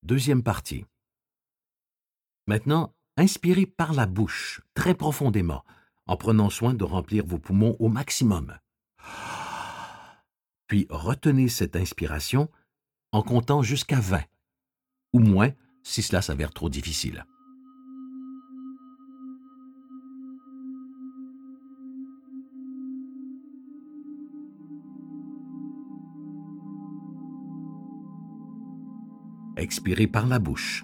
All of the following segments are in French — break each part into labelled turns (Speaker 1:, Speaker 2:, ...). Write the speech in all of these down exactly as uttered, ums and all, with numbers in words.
Speaker 1: Deuxième partie. Maintenant, inspirez par la bouche, très profondément, en prenant soin de remplir vos poumons au maximum. Puis retenez cette inspiration en comptant jusqu'à vingt, ou moins si cela s'avère trop difficile. Expirez par la bouche.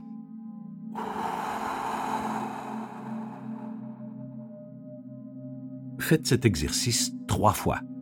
Speaker 1: Faites cet exercice trois fois.